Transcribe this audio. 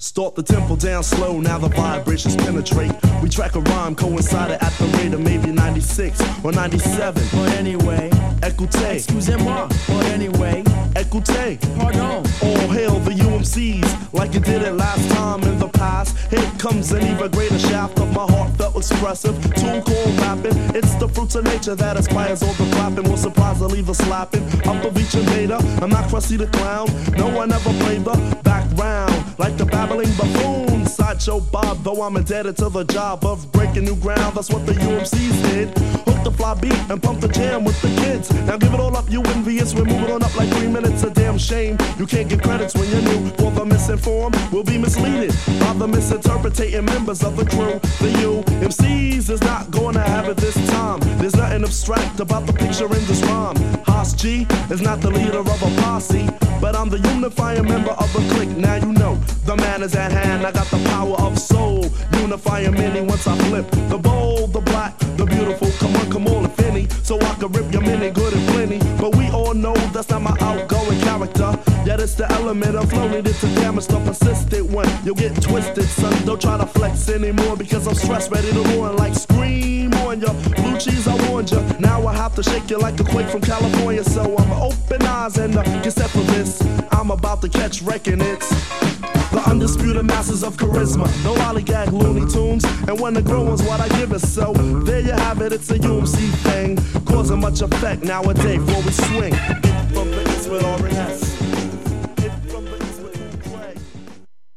Start the tempo down slow, now the vibrations penetrate. We track a rhyme, coincided at the rate of maybe 96 or 97. But anyway, écoutez, excusez-moi. But anyway, écoutez, pardon. all hail the UMCs, like it did it last time in the past. Here comes an even greater shaft of my heartfelt expressive tool called rapping. It's the fruits of nature that inspires all the clapping. Will surprise or leave a slapping. Up of each invader, I'm not Krusty the Clown. No one ever played the background like the babbling buffoon. Sideshow Bob, though I'm indebted to the job of breaking new ground. That's what the UMCs did. Hook the fly beat and pump the jam with the kids. Now give it all up, you envious. We're moving on up like 3 minutes. A damn shame you can't get credits when you're new. For the misinformed will be misleaded by the misinterpreting members of the crew. The UMCs is not going to have it this time. There's nothing abstract about the picture in this rhyme. Haas G is not the leader of a posse, but I'm the unifying member of the clique. Now you know the man is at hand. I got the power of soul, unifying many once I flip. The bold, the black, the beautiful. Come on, if any, so I can rip your mini good and plenty. But we all know that's not my outgoing character. Yet it's the element of flow needed to damage the persistent one. You'll get twisted, son. Don't try to flex anymore because I'm stressed, ready to ruin like scream on ya. Blue cheese, I warned ya. Now I have to shake you like a quake from California. So I'm open eyes and get set for this. I'm about to catch wrecking it. The undisputed masters of charisma, no lollygag Looney Tunes, and when the grow is what I give it. So there you have it, it's a UMC thing, causing much effect nowadays before we swing. From the east with already